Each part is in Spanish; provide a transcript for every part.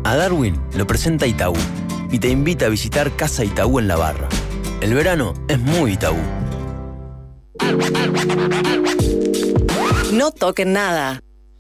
A Darwin lo presenta Itaú y te invita a visitar Casa Itaú en La Barra. El verano es muy Itaú. No toquen nada.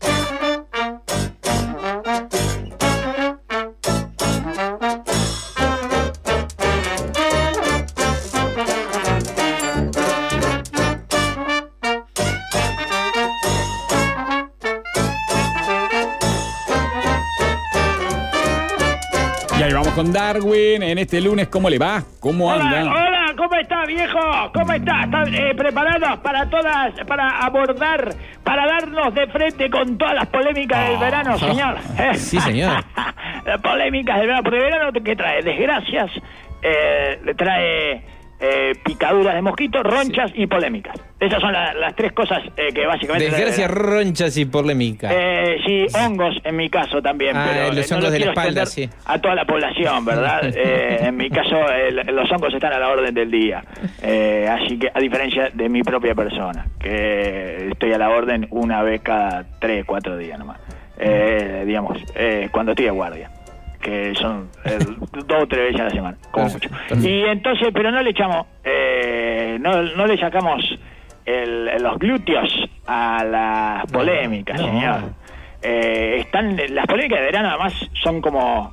Y ahí vamos con Darwin en este lunes. ¿Cómo le va? ¿Cómo anda? Hola, ¿cómo está, viejo? ¿Cómo está? ¿Están preparados para abordar, para darnos de frente con todas las polémicas del verano, señor? Sí, señor. Las polémicas del verano, porque el verano, ¿qué trae? Desgracias, trae picaduras de mosquitos, ronchas y polémicas. Esas son las tres cosas que básicamente... Desgracias, ronchas y polémica. Sí, hongos en mi caso también. Pero los hongos de la espalda, sí. A toda la población, ¿verdad? En mi caso, los hongos están a la orden del día. Así que, a diferencia de mi propia persona, que estoy a la orden una vez cada 3, 4 días nomás. Digamos, cuando estoy de guardia. Que son 2 o 3 veces a la semana, como mucho. Y entonces, pero no le echamos, no le sacamos los glúteos a las polémicas, señor. Las polémicas de verano además son como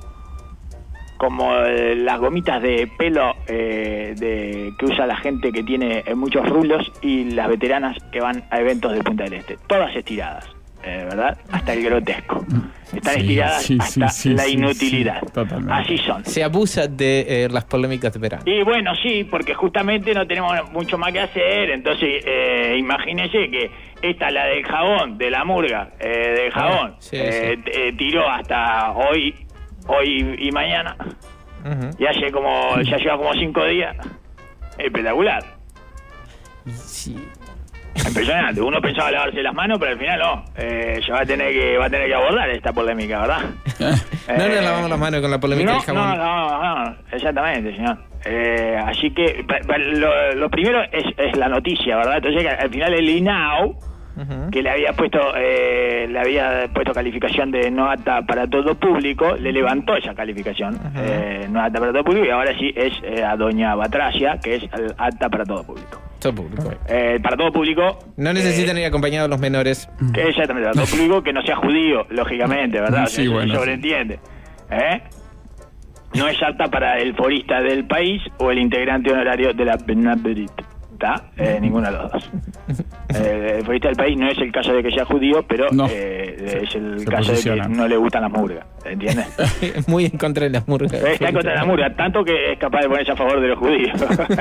las gomitas de pelo que usa la gente que tiene muchos rulos y las veteranas que van a eventos de Punta del Este, todas estiradas. ¿Verdad? Hasta el grotesco. Están estiradas hasta la inutilidad. Así son. Se abusa de las polémicas de verano. Y bueno, sí, porque justamente no tenemos mucho más que hacer. Entonces, imagínese que esta, la del jabón, de la murga, del jabón, tiró hasta hoy y mañana. Ya lleva como 5 días. Espectacular. Sí. Impresionante. Uno pensaba lavarse las manos, pero al final no. Ya va a tener que abordar esta polémica, ¿verdad? No nos lavamos las manos con la polémica del jabón. No, exactamente, señor. Así que lo primero es la noticia, ¿verdad? Entonces al final el INAU, que le había puesto calificación de no apta para todo público, le levantó esa calificación, no apta para todo público, y ahora sí es a doña Batracia, que es apta para todo público. Todo público. Para todo público. No necesitan ir acompañados los menores. Exactamente, para todo público que no sea judío, lógicamente, ¿verdad? Sí, bueno. Se sobreentiende. No es apta para el forista del país o el integrante honorario de la Benaberit. Ninguno de los dos. El forista del país no es el caso de que sea judío, pero no. Es el caso de que no le gustan las murgas, ¿entiendes? Muy en contra de las murgas. Está en contra de las murgas, tanto que es capaz de ponerse a favor de los judíos.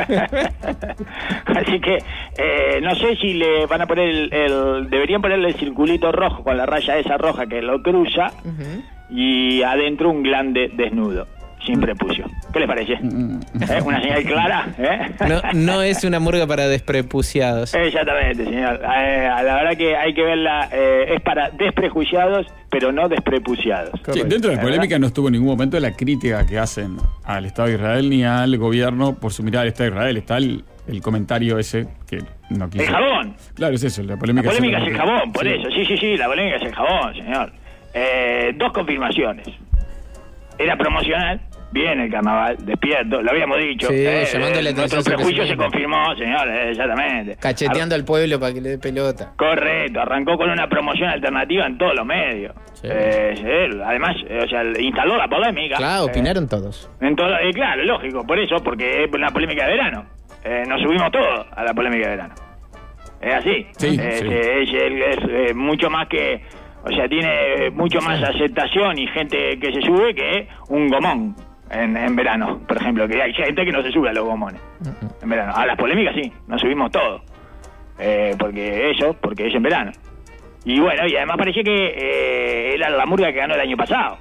Así que no sé si le van a poner deberían ponerle el circulito rojo con la raya esa roja que lo cruza y adentro un glande desnudo. Sin prepucio. ¿Qué le parece? ¿Una señal clara? No es una murga para desprepuciados. Exactamente, señor. La verdad que hay que verla. Es para desprejuiciados, pero no desprepuciados. Sí, dentro de la polémica no estuvo en ningún momento la crítica que hacen al Estado de Israel ni al gobierno por su mirada al Estado de Israel. Está el comentario ese que no quiso. El jabón. Claro, es eso. La polémica es el jabón, por eso. Sí, la polémica es el jabón, señor. 2 confirmaciones. Era promocional. Bien el carnaval, despierto, lo habíamos dicho. Sí, llamándole nuestro prejuicio se confirmó, señor, exactamente. Cacheteando al pueblo para que le dé pelota. Correcto, arrancó con una promoción alternativa en todos los medios. Sí. Además, instaló la polémica. Claro, opinaron todos. Claro, lógico, por eso, porque es una polémica de verano. Nos subimos todos a la polémica de verano. Es así. Sí, es mucho más que... tiene mucho más aceptación y gente que se sube que un gomón. En verano, por ejemplo, que hay gente que no se sube a los gomones en verano. A las polémicas sí, nos subimos todos, porque es en verano. Y bueno, y además parecía que era la murga que ganó el año pasado.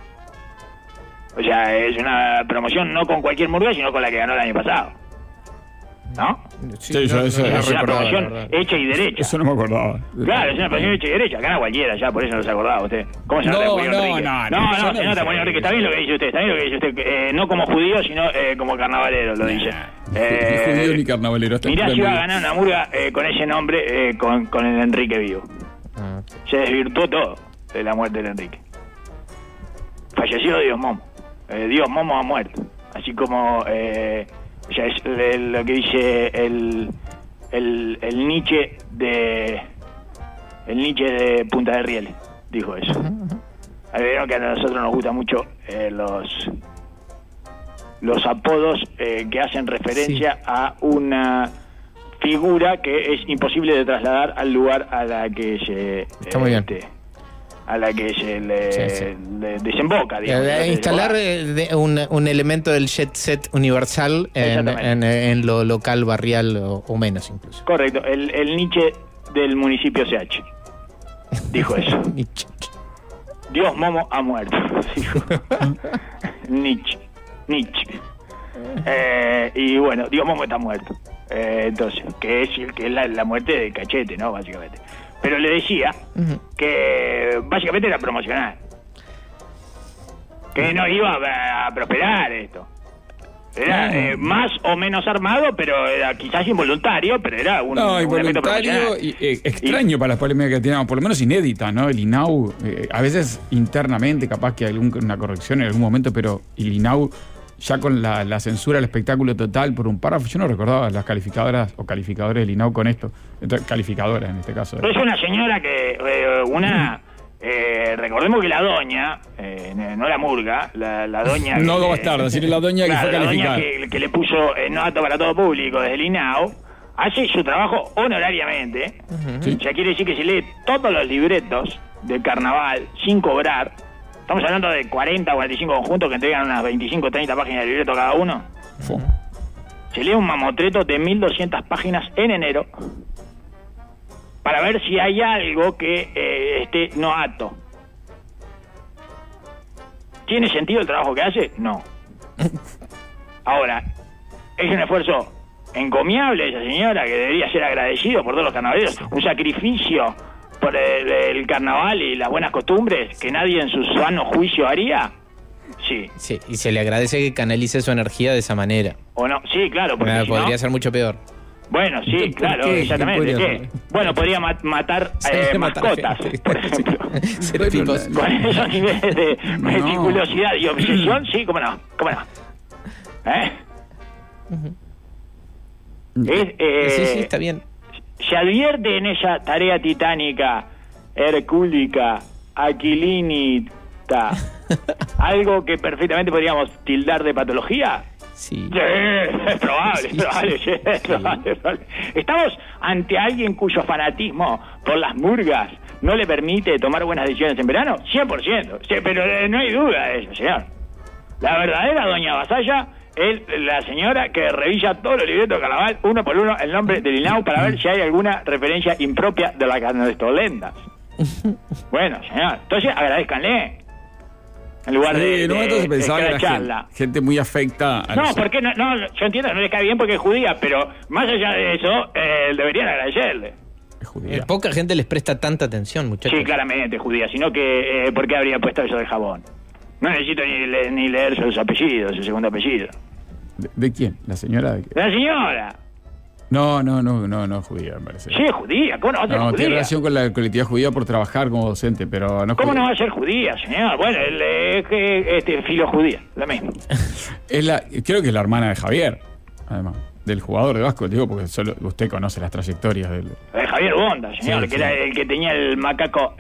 Es una promoción no con cualquier murga, sino con la que ganó el año pasado. ¿No? Sí, eso es una promoción hecha y derecha. Eso no me acordaba. Claro, es una promoción hecha y derecha. Gana cualquiera ya, por eso no se acordaba usted. ¿Cómo se llama? No, se nota Polino Enrique. Está bien lo que dice usted. No como judío, sino como carnavalero, lo dice. Ni judío ni carnavalero. Mirá si va a ganar una murga con ese nombre, con el Enrique vivo. Se desvirtuó todo de la muerte del Enrique. falleció Dios Momo. Dios Momo ha muerto. Así como ya es lo que dice el Nietzsche de Punta de Rieles, dijo eso. Vieron que a nosotros nos gustan mucho los apodos que hacen referencia a una figura que es imposible de trasladar al lugar a la que se a la que se le desemboca, digamos. Instalar un elemento del jet set universal en lo local, barrial o menos incluso. Correcto, el Nietzsche del municipio CH dijo eso. Dios Momo ha muerto, dijo Nietzsche. Y bueno, Dios Momo está muerto. Entonces, que es la muerte de Cachete, ¿no? Básicamente. Pero le decía que básicamente era promocional. Que no iba a prosperar esto. Era más o menos armado, pero era quizás involuntario, pero era un involuntario y extraño para las polémicas que teníamos, por lo menos inédita, ¿no? El INAU, a veces internamente, capaz que una corrección en algún momento, pero el INAU ya con la censura del espectáculo total por un párrafo, yo no recordaba las calificadoras o calificadores del INAU con esto. Entonces, calificadoras en este caso. Es una señora que, recordemos que la doña, no la murga, la doña... No dos bastardos, sino la doña que fue calificada. La doña que le puso no apto para todo público desde el INAU, hace su trabajo honorariamente. ¿Sí? O sea, quiere decir que se lee todos los libretos del carnaval sin cobrar. Estamos hablando de 40 o 45 conjuntos que entregan unas 25 o 30 páginas de libreto cada uno. Se lee un mamotreto de 1.200 páginas en enero para ver si hay algo que esté no apto. ¿Tiene sentido el trabajo que hace? No. Ahora, es un esfuerzo encomiable de esa señora que debería ser agradecido por todos los carnavaleros. Un sacrificio por el carnaval y las buenas costumbres que nadie en su sano juicio haría. Sí. Sí, y se le agradece que canalice su energía de esa manera. ¿O no? Sí, claro. Porque podría ser mucho peor. Bueno, sí, claro, exactamente. ¿Qué? Bueno, podría matar mascotas, por ejemplo. Con esos niveles de meticulosidad y obsesión, sí, cómo no. Sí, está bien. Se advierte en esa tarea titánica, hercúlica, aquilínita, algo que perfectamente podríamos tildar de patología. Sí. Es probable. Estamos ante alguien cuyo fanatismo por las murgas no le permite tomar buenas decisiones en verano. 100%. Sí, pero no hay duda de eso, señor. La verdadera doña Vasalla es la señora que revisa todos los libretos de carnaval, uno por uno, el nombre del INAU para ver si hay alguna referencia impropia de las carnestolendas. Bueno, señor, entonces agradezcanle. En lugar de en un momento se pensaba que era gente muy afecta a porque no, yo entiendo, no le cae bien porque es judía, pero más allá de eso, deberían agradecerle. Es judía. Poca gente les presta tanta atención, muchachos. Sí, claramente judía, sino que ¿por qué habría puesto eso de jabón? No necesito ni leer sus apellidos, su segundo apellido. ¿De quién? ¿La señora? ¿De qué? ¡La señora! No, es judía, me parece. Sí, es judía. ¿Cómo no va a ser judía? Tiene relación con la colectividad judía por trabajar como docente, pero no es ¿Cómo judía. no va a ser judía, señor? Bueno, es filo judía, lo mismo. Creo que es la hermana de Javier, además, del jugador de básquet, digo, porque solo usted conoce las trayectorias del... Javier Bonda, señor, que era el que tenía el macaco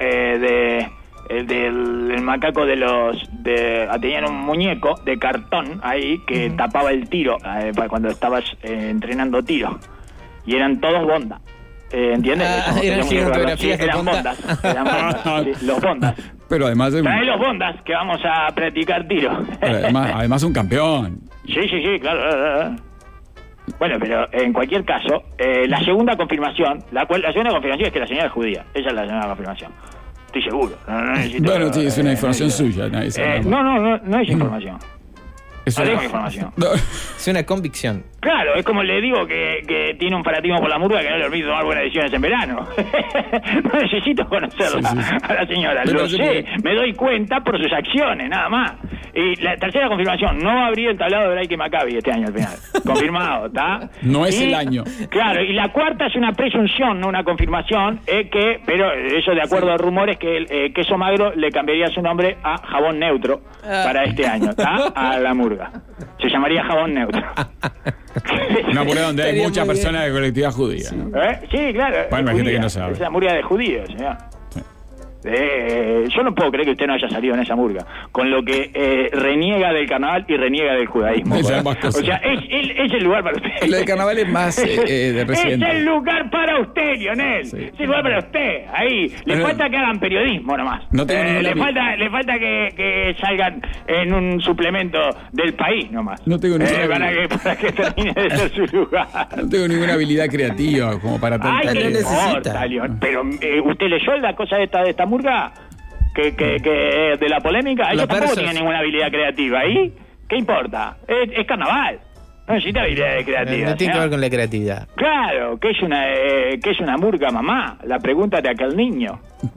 el macaco tenían un muñeco de cartón ahí que tapaba el tiro para cuando estabas entrenando tiro, y eran todos Bonda, ¿entiendes? Eran gigantografías de Bonda. Sí, los Bondas. Pero además trae los Bondas que vamos a practicar tiro. además un campeón. Sí, claro. Bueno, pero en cualquier caso, la segunda confirmación es que la señora es judía. Esa es la segunda confirmación. Estoy seguro. No necesito, bueno, sí, es una información suya. no es información. No tengo información. No. Es una convicción. Claro, es como le digo que tiene un fanatismo por la murga que no le permite tomar buenas decisiones en verano. No necesito conocerla a la señora. Lo sé, me doy cuenta por sus acciones, nada más. Y la tercera confirmación, no va a abrir el tablado de Laike Maccabi este año al final. Confirmado, ¿está? No es el año. Claro, y la cuarta es una presunción, no una confirmación, pero eso de acuerdo a rumores que el queso magro le cambiaría su nombre a jabón neutro para este año, ¿está? A la murga. Se llamaría jabón neutro. Una murga donde hay muchas personas de colectividad judía, ¿no? Sí, claro. Bueno, hay gente que no sabe. Es la murga de judíos, señor. Yo no puedo creer que usted no haya salido en esa murga, con lo que reniega del carnaval y reniega del judaísmo. O sea, es el lugar para usted. Lo del carnaval es más de residente. Es el lugar para usted, Lionel. Sí. Es el lugar para usted. Ahí. Le falta que hagan periodismo nomás. No tengo le falta que salgan en un suplemento del país nomás. No tengo ninguna para que termine de ser su lugar. No tengo ninguna habilidad creativa como para tanto. Ay, no necesita. Pero ¿usted leyó la cosa de esta murga? Que de la polémica, ellos tampoco tienen ninguna habilidad creativa. ¿Y qué importa? Es carnaval. No necesita habilidades creativas. No tiene que ver con la creatividad. Claro, ¿qué es una murga, mamá? La pregunta de aquel niño.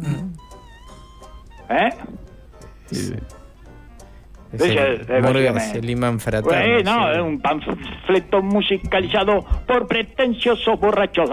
Sí. Murgas, el imán fraternal. No, es un panfleto musicalizado por pretenciosos borrachos.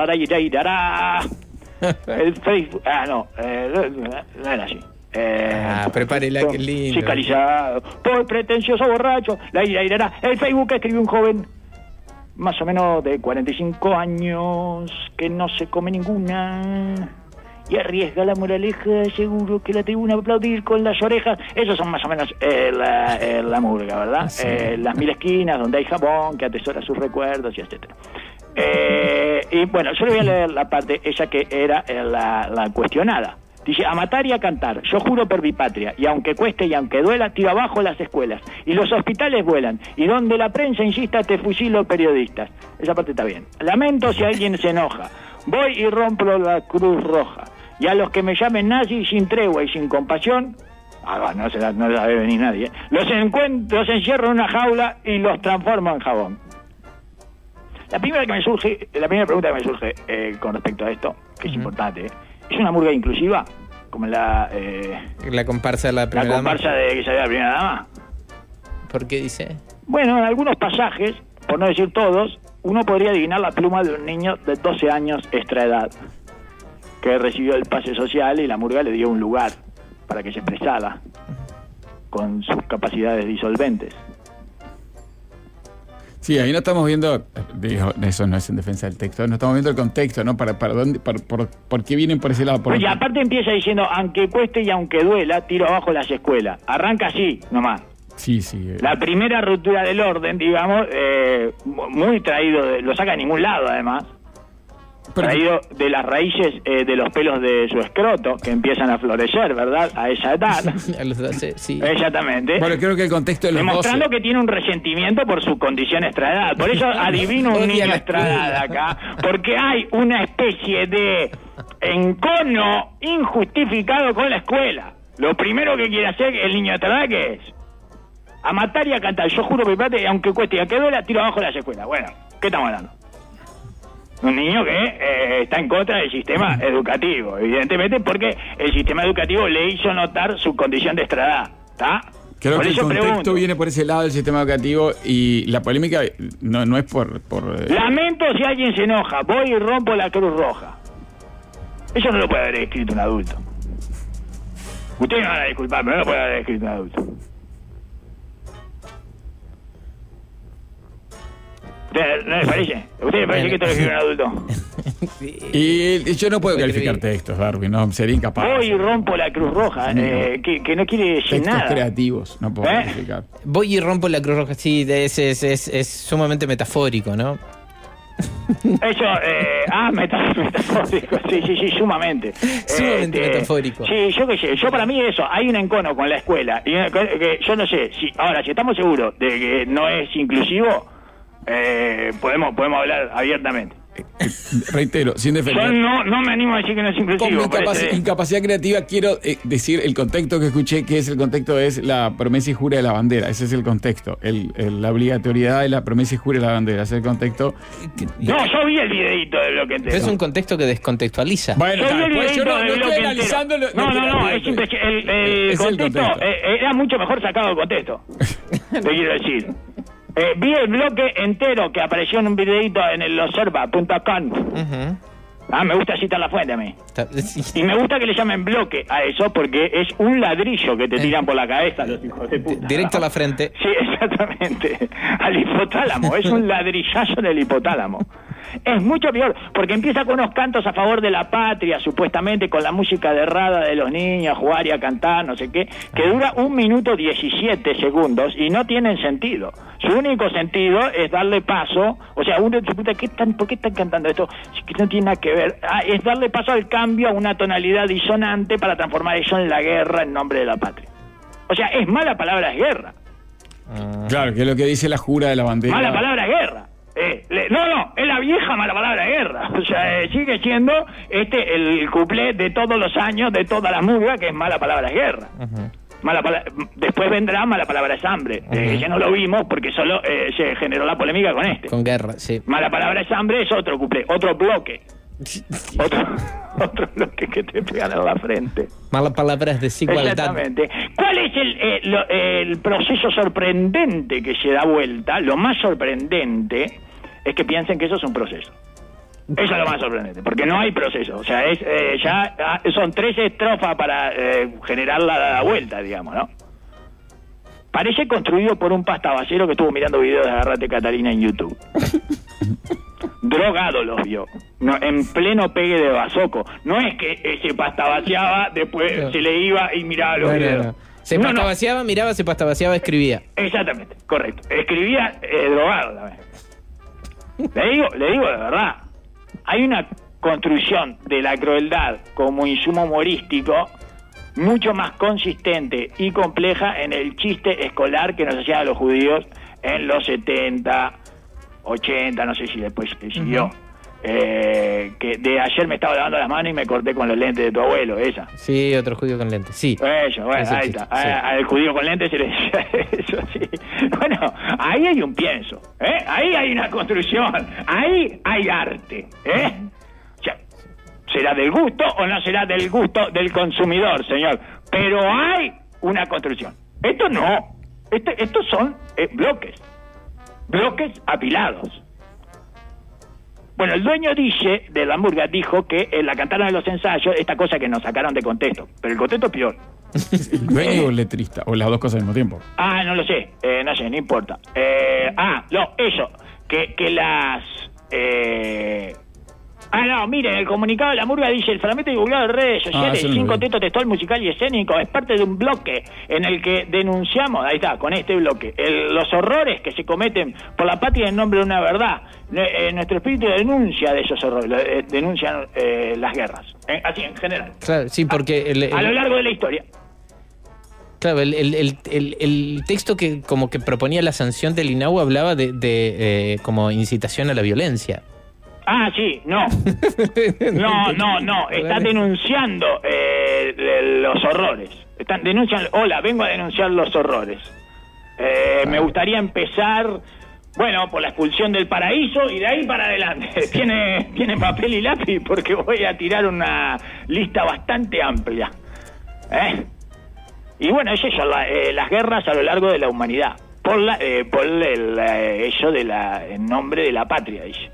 El Facebook. No era así. Prepárela, qué lindo. Musicalizado por pretencioso borracho. El Facebook escribió un joven más o menos de 45 años que no se come ninguna y arriesga la moraleja, seguro que la tribuna va a aplaudir con las orejas. Esos son más o menos la murga, ¿verdad? Sí. Las mil esquinas donde hay jabón que atesora sus recuerdos y etcétera. Y bueno, yo le voy a leer la parte esa que era la cuestionada. Dice: a matar y a cantar, yo juro por mi patria, y aunque cueste y aunque duela, tiro abajo las escuelas, y los hospitales vuelan, y donde la prensa insista te fusilo periodistas. Esa parte está bien. Lamento si alguien se enoja, voy y rompo la Cruz Roja, y a los que me llamen nazi sin tregua y sin compasión, no la debe venir nadie, los encierro en una jaula y los transformo en jabón. La primera pregunta que me surge con respecto a esto, que es importante, ¿es una murga inclusiva? Como la comparsa de la primera dama. La comparsa de que salió la primera dama. ¿Por qué dice? Bueno, en algunos pasajes, por no decir todos, uno podría adivinar la pluma de un niño de 12 años extra edad, que recibió el pase social y la murga le dio un lugar para que se expresara con sus capacidades disolventes. Sí, ahí no estamos viendo, digo, eso no es en defensa del texto, no estamos viendo el contexto, ¿no? Para dónde, por qué vienen por ese lado. Y aparte empieza diciendo, aunque cueste y aunque duela, tiro abajo las escuelas. Arranca así, nomás. Sí. La primera ruptura del orden, digamos, muy traído, lo saca de ningún lado además. Traído de las raíces de los pelos de su escroto, que empiezan a florecer, ¿verdad? A esa edad. A los 12, sí. Exactamente. Bueno, creo que el contexto de los demostrando 12. que tiene un resentimiento por su condición extraedad. Por eso adivino un niño extraedad acá. Porque hay una especie de encono injustificado con la escuela. Lo primero que quiere hacer el niño extraedad, ¿qué es? A matar y a cantar. Yo juro por mi parte, aunque cueste y aunque duela, tiro abajo las escuelas. Bueno, ¿qué estamos hablando? Un niño que está en contra del sistema educativo, evidentemente, porque el sistema educativo le hizo notar su condición de extraedad, ¿está? Creo por que eso el contexto pregunto. viene por ese lado del sistema educativo y la polémica no es por Lamento si alguien se enoja, voy y rompo la Cruz Roja. Eso no lo puede haber escrito un adulto. Ustedes me van a disculpar, pero no lo puede haber escrito un adulto. ¿No les parece? ¿A ustedes les parece que esto lo escribe un adulto? Y yo no puedo calificar textos, Darwin, no, sería incapaz. Voy y rompo la Cruz Roja, que no quiere decir textos nada. creativos, no puedo calificar. Voy y rompo la Cruz Roja, sí, es sumamente metafórico, ¿no? Eso, metafórico, sí, sumamente. Sumamente metafórico. Sí, yo qué sé, yo para mí eso, hay un encono con la escuela, y que yo no sé, si estamos seguros de que no es inclusivo, podemos hablar abiertamente. Reitero, sin defender. Yo no me animo a decir que no es Con inclusivo. mi incapacidad creativa quiero decir el contexto que escuché, que es el contexto es la promesa y jura de la bandera. Ese es el contexto. La obligatoriedad de la promesa y jura de la bandera. Ese es el contexto. No, yo vi el videíto de Bloque Entero. Es un contexto que descontextualiza. Bueno, Yo vi el pues yo videíto no de estoy Bloque analizando. Entero. No, es el contexto era mucho mejor sacado del contexto. Te quiero decir. Vi el Bloque Entero que apareció en un videíto en el observa.com. Me gusta citar la fuente a mí. Y me gusta que le llamen bloque a eso porque es un ladrillo que te tiran por la cabeza los hijos de puta. Directo a la frente. Sí, exactamente. Al hipotálamo. Es un ladrillazo en el hipotálamo. Es mucho peor, porque empieza con unos cantos a favor de la patria, supuestamente con la música de rada de los niños, jugar y a cantar, no sé qué, que dura 1 minuto 17 segundos y no tienen sentido. Su único sentido es darle paso, o sea, uno se pregunta, ¿por qué están cantando esto? Que no tiene nada que ver. Es darle paso al cambio a una tonalidad disonante para transformar eso en la guerra en nombre de la patria. O sea, es mala palabra es guerra. Claro, que es lo que dice la jura de la bandera. Mala palabra es guerra. No, es la vieja mala palabra guerra. O sea, sigue siendo el cuplé de todos los años, de toda la murga, que es mala palabra guerra. Después vendrá mala palabra es hambre. Ya no lo vimos porque solo se generó la polémica con Con guerra, sí. Mala palabra es hambre es otro cuplé, otro bloque. Otro bloque que te pegan en la frente. Mala palabra es desigualdad. Exactamente. ¿Cuál es el proceso sorprendente que se da vuelta? Lo más sorprendente es que piensen que eso es un proceso. Eso es lo más sorprendente, porque no hay proceso. O sea, son 3 estrofas para generar la vuelta, digamos, ¿no? Parece construido por un pastabacero que estuvo mirando videos de Agarrate Catalina en YouTube. Drogado los vio, en pleno pegue de bazoco. No es que se pastavaciaba, después se le iba y miraba los videos. Se pastavaciaba, miraba, se pastavaciaba, escribía. Exactamente, correcto. Escribía drogado también. Le digo de verdad, hay una construcción de la crueldad como insumo humorístico mucho más consistente y compleja en el chiste escolar que nos hacían los judíos en los 70, 80, no sé si después siguió. Que de ayer me estaba lavando las manos y me corté con los lentes de tu abuelo, esa. Sí, otro judío con lentes, sí. Eso, bueno, ahí está. Sí. Al judío con lentes se le decía eso, sí. Bueno, ahí hay un pienso, ahí hay una construcción, ahí hay arte, O sea, ¿será del gusto o no será del gusto del consumidor, señor? Pero hay una construcción. Esto no. Estos son bloques apilados. Bueno, el dueño de la murga dijo que la cantaron en los ensayos, esta cosa que nos sacaron de contexto, pero el contexto es peor. ¿El dueño o el letrista? ¿O las dos cosas al mismo tiempo? No lo sé, no importa. Eso, que las... miren, el comunicado de la murga dice: el fragmento divulgado en redes sociales, sin contexto textual, musical y escénico, es parte de un bloque en el que denunciamos, ahí está, con este bloque, los horrores que se cometen por la patria en nombre de una verdad. Nuestro espíritu denuncia de esos horrores, denuncian las guerras, así en general. Claro, sí, porque a lo largo de la historia. Claro, el texto que como que proponía la sanción del INAU hablaba de como incitación a la violencia. Sí, no. Están denunciando los horrores. Vengo a denunciar los horrores. Me gustaría empezar, por la expulsión del paraíso y de ahí para adelante. ¿Tiene papel y lápiz? Porque voy a tirar una lista bastante amplia. Y bueno, es eso, las guerras a lo largo de la humanidad. Por eso en nombre de la patria, dice.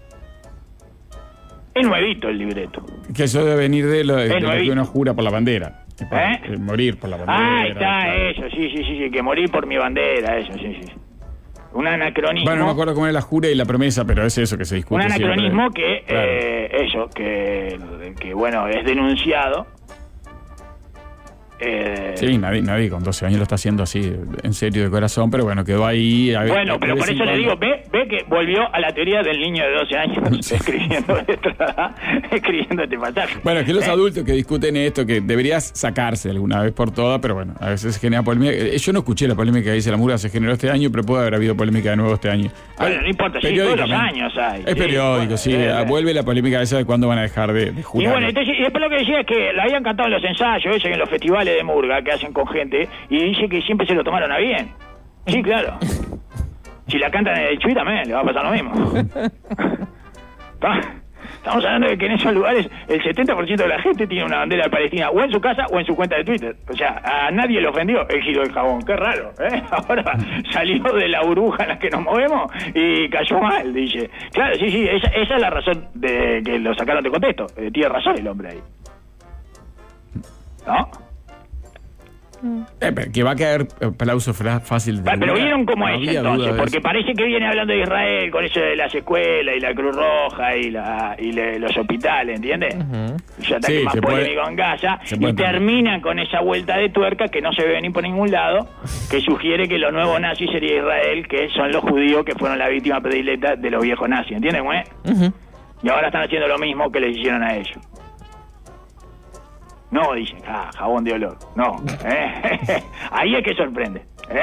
Es nuevito el libreto. Que eso debe venir de lo que uno jura por la bandera. Morir por la bandera. Está, claro. Eso, sí, que morir por mi bandera, eso, sí. Un anacronismo. Bueno, no me acuerdo cómo era la jura y la promesa, pero es eso que se discute. Un anacronismo siempre. Que, claro. que es denunciado. Sí, nadie con 12 años lo está haciendo así, en serio, de corazón, pero bueno, quedó ahí. Bueno, pero por eso le digo, ve que volvió a la teoría del niño de 12 años escribiendo este pasaje. Bueno, es que los adultos que discuten esto, que deberías sacarse alguna vez por todas, pero bueno, a veces se genera polémica. Yo no escuché la polémica que dice la Murga, se generó este año, pero puede haber habido polémica de nuevo este año. Bueno, no importa, sí, todos los años hay. Es periódico, sí, vuelve la polémica esa de cuándo van a dejar de jurar. Y bueno, entonces, y después lo que decía es que la habían cantado en los ensayos, eso, en los festivales de Murga que hacen con gente, y dice que siempre se lo tomaron a bien. Sí, claro. Si la cantan en el Chuy también le va a pasar lo mismo. Estamos hablando de que en esos lugares el 70% de la gente tiene una bandera de Palestina o en su casa o en su cuenta de Twitter. O sea, a nadie le ofendió el giro del jabón. Qué raro, ¿eh? Ahora salió de la burbuja en la que nos movemos y cayó mal, dice. Claro, sí, esa es la razón de que lo sacaron de contexto. Tiene razón el hombre ahí. ¿No? Que va a caer aplauso fácil. Pero vieron cómo es entonces, porque eso. Parece que viene hablando de Israel con eso de las escuelas y la Cruz Roja y los hospitales, ¿entiendes? Ya está, sí, más polémico en Gaza, y termina con esa vuelta de tuerca que no se ve ni por ningún lado, que sugiere que los nuevos nazis sería Israel, que son los judíos que fueron la víctima predilecta de los viejos nazis, ¿entiendes, güey? Y ahora están haciendo lo mismo que les hicieron a ellos. No, dicen, jabón de olor. No, ahí es que sorprende,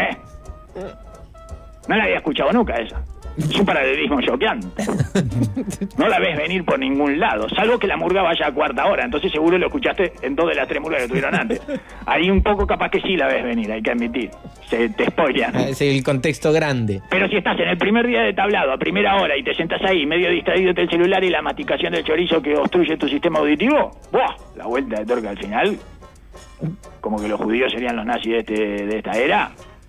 No la había escuchado nunca esa. Es un paralelismo choqueante. No la ves venir por ningún lado, salvo que la Murga vaya a cuarta hora. Entonces seguro lo escuchaste en 2 de las 3 murgas que tuvieron antes. Ahí un poco capaz que sí la ves venir, hay que admitir. Te spoilean. Es el contexto grande. Pero si estás en el primer día de tablado, a primera hora, y te sentás ahí, medio distraído del celular y la masticación del chorizo que obstruye tu sistema auditivo, ¡buah! La vuelta de tuerca al final, como que los judíos serían los nazis de esta era.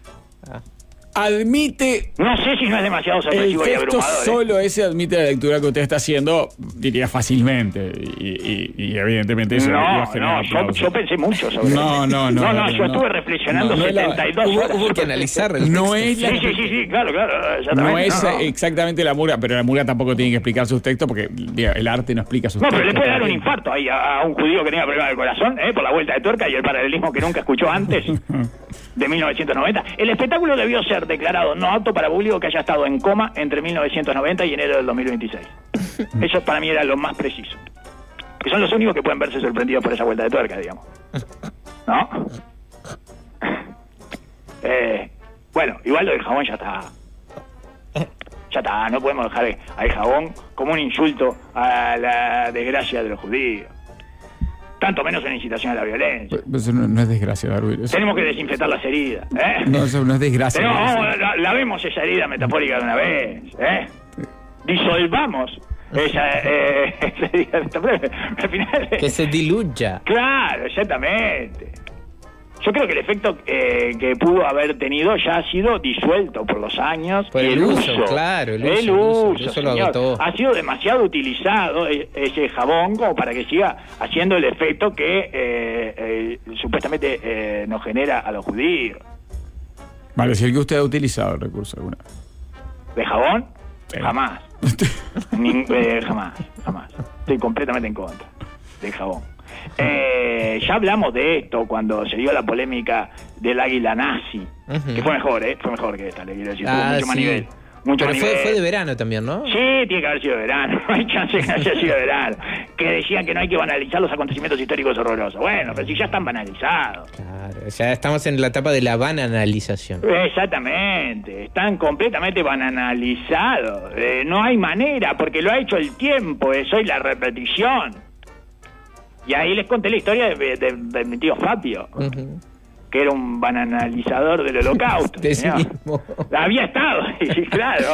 Admite. No sé si no es demasiado sorpresivo y abrumador. Solo ese admite la lectura que usted está haciendo, diría fácilmente. Y evidentemente eso iba a generar aplausos. Yo pensé mucho sobre eso. No, yo estuve reflexionando 72 horas. Hubo que analizar el no texto. Es Sí, claro. No es exactamente la Murga, pero la Murga tampoco tiene que explicar sus textos porque el arte no explica sus textos. No, pero le puede dar un infarto ahí a un judío que tenga problemas del corazón, por la vuelta de tuerca y el paralelismo que nunca escuchó antes de 1990. El espectáculo debió ser declarado no apto para público que haya estado en coma entre 1990 y enero del 2026. Eso para mí era lo más preciso. Que son los únicos que pueden verse sorprendidos por esa vuelta de tuerca, digamos. ¿No? Bueno, igual lo del jabón ya está. Ya está, no podemos dejar al jabón como un insulto a la desgracia de los judíos. Tanto menos en incitación a la violencia. Eso no es desgracia, Darwin. Tenemos que desinfectar las heridas, No, eso no es desgracia. La vemos esa herida metafórica de una vez, Disolvamos esa herida metafórica. Al final, que se diluya. Claro, exactamente. Yo creo que el efecto que pudo haber tenido ya ha sido disuelto por los años. Por el uso, claro. El uso eso lo agotó. Ha sido demasiado utilizado ese jabón como para que siga haciendo el efecto que supuestamente nos genera a los judíos. Vale, si el que usted ha utilizado el recurso alguna vez. ¿De jabón? Jamás. Jamás. Estoy completamente en contra del jabón. Ya hablamos de esto cuando se dio la polémica del águila nazi, que fue mejor que esta, le quiero decir, tuvo mucho más nivel. Pero fue de verano también, ¿no? Sí, tiene que haber sido de verano, no hay chance que no haya sido de verano. Que decían que no hay que banalizar los acontecimientos históricos horrorosos. Bueno, pero si ya están banalizados. Claro, ya estamos en la etapa de la banalización. Exactamente, están completamente banalizados. No hay manera, porque lo ha hecho el tiempo, eso y la repetición. Y ahí les conté la historia de mi tío Fabio, que era un bananalizador del holocausto. De sí mismo. Había estado, sí, claro.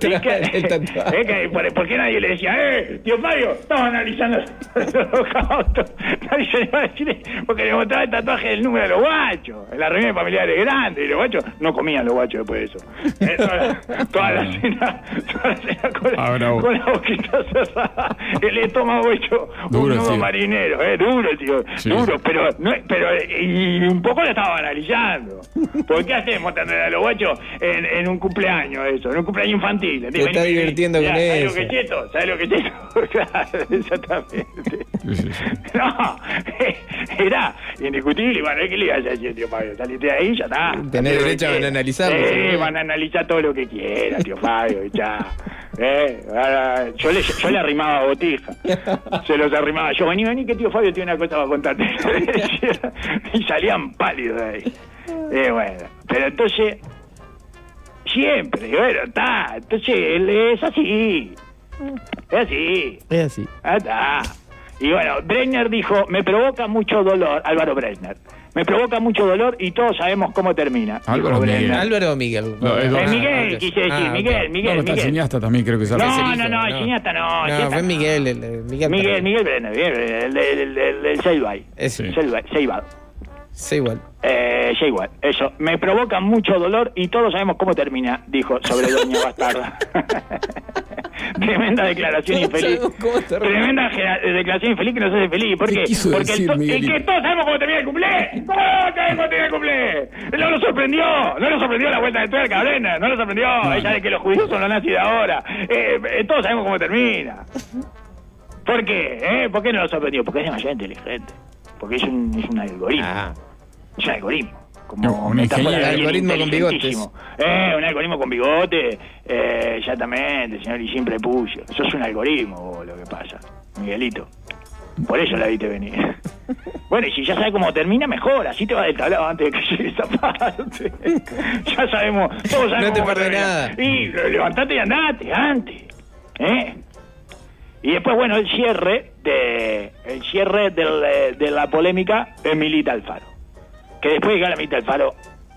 ¿Por qué nadie le decía, tío Fabio, estás analizando el holocausto? Nadie se le iba a decir, porque le mostraba el tatuaje del número de los guachos, en la reunión familiar grande, y los guachos no comían los guachos después de eso. Toda la cena con la boquita cerrada, el estómago hecho un nudo marinero, duro, tío, sí, duro, pero y un poco le estaba estamos analizando. ¿Por qué hacemos tanto a los guachos en un cumpleaños eso? En un cumpleaños infantil. Te está divirtiendo con eso. ¿Sabes lo que es esto? Claro, exactamente. Sí. No, era indiscutible. Bueno, ¿qué le ibas a decir, tío Fabio? Saliste de ahí, ya está. Tenés derecho a analizarlo. Sí, van a analizar todo lo que quieran, tío Fabio, ya. Yo le arrimaba botija. Se los arrimaba yo. Vení, que tío Fabio tiene una cosa para contarte. Y salían pálidos de ahí. Bueno, pero entonces, siempre, bueno, está. Entonces, él es así. Es así. Es así. Está. Y bueno, Brenner dijo, me provoca mucho dolor, Álvaro Brenner. Me provoca mucho dolor y todos sabemos cómo termina. Álvaro o Miguel. Álvaro o Miguel. Miguel, quise decir, Miguel. Está el cineasta también, creo que es No, el cineasta no. No, fue Miguel. Miguel Brenner, el Seibal. Seibal, eso. Me provoca mucho dolor y todos sabemos cómo termina, dijo sobre Doña Bastarda. Tremenda declaración infeliz. Tremenda declaración infeliz que nos hace feliz. ¿Por qué? Porque el que todos sabemos cómo termina el cumple. Todos sabemos cómo termina el cumple. No lo sorprendió la vuelta de tuerca, Brenner. No lo sorprendió. Ella de que los judíos son los nazis de ahora. Todos sabemos cómo termina. ¿Por qué? ¿Por qué no lo sorprendió? Porque es demasiado inteligente. Porque es un algoritmo. Es un algoritmo. Como un algoritmo con bigotes. Un algoritmo con bigote, exactamente, señor, y sin prepucio. Eso es un algoritmo, lo que pasa, Miguelito. Por eso la viste venir. Bueno, y si ya sabe cómo termina, mejor. Así te va del tablado antes de que llegue esa parte. Ya sabemos, todos sabemos. No te perdés nada. Y levantate y andate, antes. Y después, bueno, el cierre de la polémica de Milita Alfaro. Que después de que la Milita Alfaro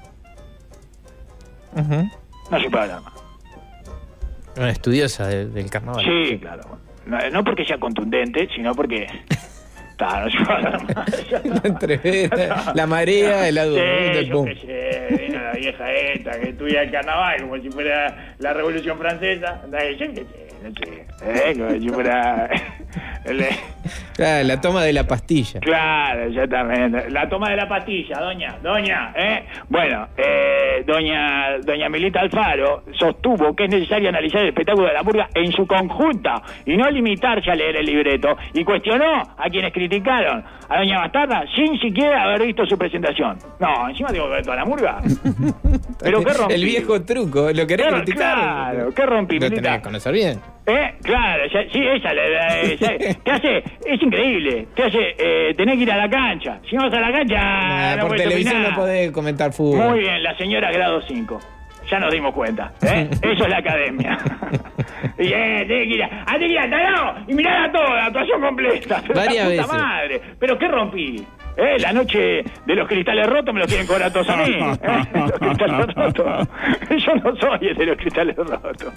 no se puede hablar más. Una estudiosa del carnaval. Sí, claro. No porque sea contundente, sino porque no se puede hablar más. La marea, el lado yo qué sé, vino la vieja esta que estudia el carnaval como si fuera la Revolución Francesa. Yo qué sé, no sé, como si fuera claro, la toma de la pastilla. Claro, exactamente. La toma de la pastilla, doña. Bueno, doña Milita Alfaro sostuvo que es necesario analizar el espectáculo de la murga en su conjunta y no limitarse a leer el libreto, y cuestionó a quienes criticaron a doña Bastarda sin siquiera haber visto su presentación. No, encima tengo que ver toda la murga. Pero qué rompí. El viejo truco, ¿lo querés criticar? Claro, qué rompí, lo Milita. tenés que conocer bien. Claro, sí, ella te hace, es increíble, te hace tener que ir a la cancha. Si no vas a la cancha, no por televisión opinar. no podés comentar fútbol. Muy bien, la señora grado 5. Ya nos dimos cuenta, Eso es la academia. Y tenés que ir a talado y mirá la actuación completa. Varias veces. Madre. Pero ¿qué rompí? La noche de los cristales rotos me los quieren cobrar todos a mí. Los cristales rotos. Yo no soy el de los cristales rotos.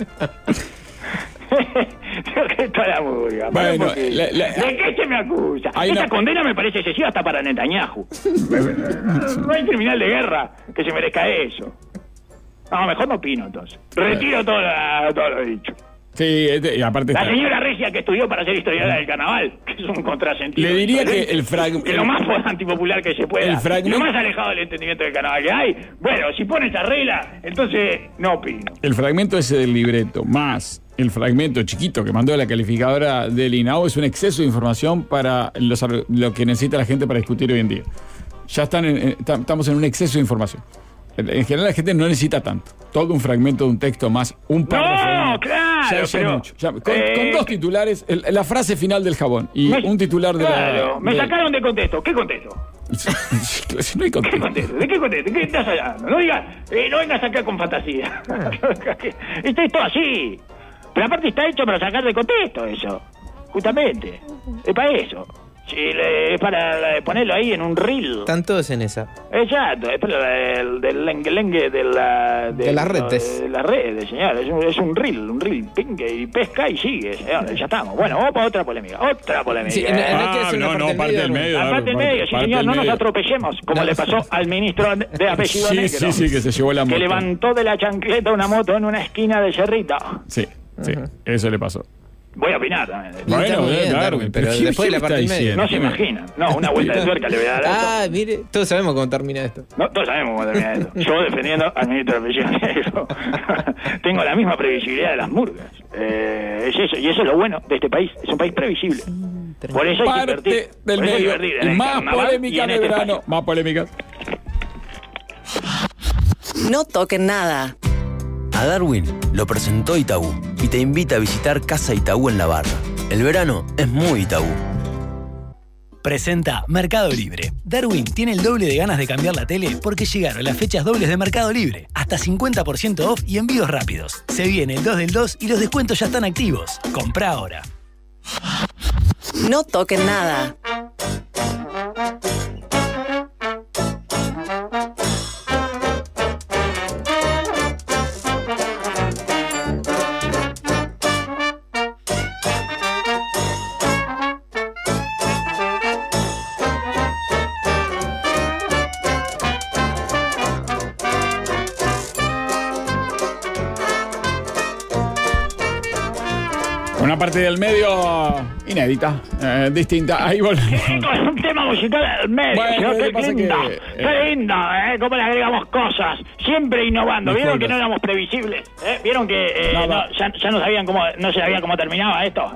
Que está la murga. Bueno, ¿de qué se me acusa? Esta condena me parece excesiva hasta para Netanyahu. No hay criminal de guerra que se merezca eso. No, mejor no opino entonces. Retiro todo lo dicho. Sí, y aparte la señora Regia que estudió para ser historiadora del carnaval, que es un contrasentido. Le diría que el fragmento... lo más antipopular que se pueda. Lo más alejado del entendimiento del carnaval que hay. Bueno, si pone esa regla, entonces no opino. El fragmento ese del libreto, más el fragmento chiquito que mandó la calificadora del INAU, es un exceso de información para lo que necesita la gente para discutir hoy en día. Ya estamos en un exceso de información. En general la gente no necesita tanto. Todo un fragmento de un texto más un párrafo. No, claro, pero... Mucho. Con dos titulares, la frase final del jabón y un titular de la... Me sacaron de contexto. ¿Qué contexto? No hay contexto. ¿Qué contexto? ¿De qué contexto? ¿De qué estás hablando? No digas, no vengas acá con fantasía. Esto es todo así. Pero aparte está hecho para sacar de contexto eso. Justamente. Es para eso. Sí, es para ponerlo ahí en un reel. Están todos en esa. Exacto, es para del lengue de las redes. De las redes, señor. Es un reel, pingue y pesca y sigue, señor. Ya estamos. Bueno, vamos para otra polémica. Sí, parte del medio. Aparte del medio, sí, señor, no nos atropellemos, como le pasó al ministro de apellido negro. Sí, que se llevó la moto. Que levantó de la chancleta una moto en una esquina de Cerrito. Sí, eso le pasó. Voy a opinar también. Bueno, Está muy bien, Darwin, pero ¿qué- después de la qué parte está y media. No se imaginan. No, una vuelta de tuerca le voy a dar a esto. Ah, mire, todos sabemos cómo termina esto. No, todos sabemos cómo termina esto. Yo defendiendo al ministro de Apellido Negro. Tengo la misma previsibilidad de las murgas. Es eso, y eso es lo bueno de este país. Es un país previsible. Por eso hay que Parte invertir. del Por eso hay que medio. invertir en Y el más carnaval polémica y en de este verano. espacio. Más polémicas. No toquen nada. A Darwin lo presentó Itaú y te invita a visitar Casa Itaú en La Barra. El verano es muy Itaú. Presenta Mercado Libre. Darwin tiene el doble de ganas de cambiar la tele porque llegaron las fechas dobles de Mercado Libre. Hasta 50% off y envíos rápidos. Se viene el 2 del 2 y los descuentos ya están activos. Comprá ahora. No toquen nada. Una parte del medio inédita, distinta. Ahí volvemos. Con un tema musical al medio. Bueno, ¿no? lo que Qué pasa lindo, que, qué lindo, ¿Cómo le agregamos cosas? Siempre innovando. ¿Vieron que no éramos previsibles? ¿Vieron que Nada. ya no sabían no se sabía cómo terminaba esto?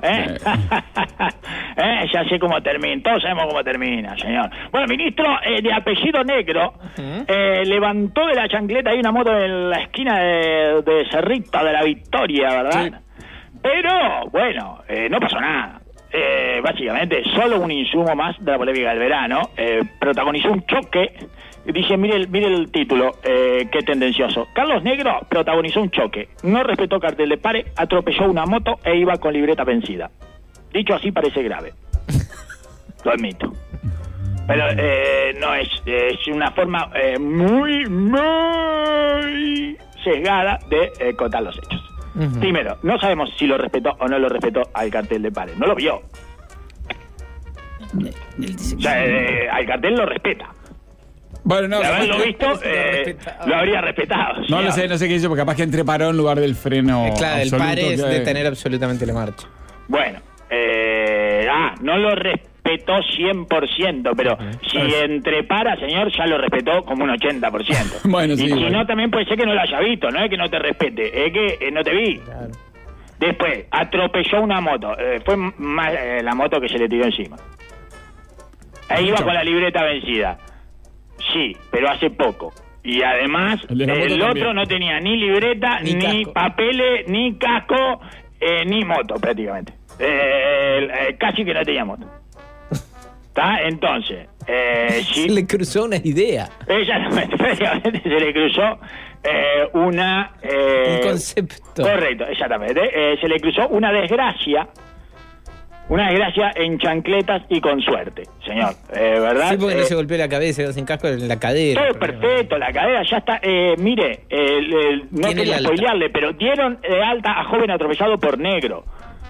Ya sé cómo termina. Todos sabemos cómo termina, señor. Bueno, ministro de Apellido Negro levantó de la chancleta ahí una moto en la esquina de Cerrito de la Victoria, ¿verdad? Sí. Pero, bueno, no pasó nada. Básicamente, solo un insumo más de la polémica del verano. Protagonizó un choque. Dice, mire el título, qué tendencioso. Carlos Negro protagonizó un choque. No respetó cartel de pare, atropelló una moto e iba con libreta vencida. Dicho así, parece grave. Lo admito. Pero no es una forma muy sesgada de contar los hechos. Primero, no sabemos si lo respetó o no lo respetó al cartel de pare. No lo vio. O sea, al cartel lo respeta. Bueno, no. De haberlo visto, lo habría respetado. No lo sé, no sé qué hizo, porque capaz que entreparó en lugar del freno. Claro, el absoluto pare es que- detener absolutamente la marcha. Bueno, no lo respetó 100%, pero si entrepara, señor, ya lo respetó como un 80%. Bueno, sí, y si bueno. no, también puede ser que no lo haya visto, no es que no te respete, es que no te vi. Claro. Después, atropelló una moto, fue más la moto que se le tiró encima. Ahí iba con la libreta vencida. Sí, pero hace poco. Y además, El de la moto el también. otro no tenía ni libreta, Ni ni casco. papeles, ni casco, ni moto prácticamente. Casi que no tenía moto. ¿Está? Entonces, sí, Se le cruzó una idea, exactamente, prácticamente se le cruzó una... un concepto. Correcto, exactamente. Se le cruzó una desgracia en chancletas y con suerte, señor. ¿Verdad? Sí, porque no se golpeó la cabeza, quedó sin casco en la cadera. Todo perfecto, la cadera ya está. Mire, no Tiene quería el alta. spoilearle, pero dieron alta a joven atropellado por negro.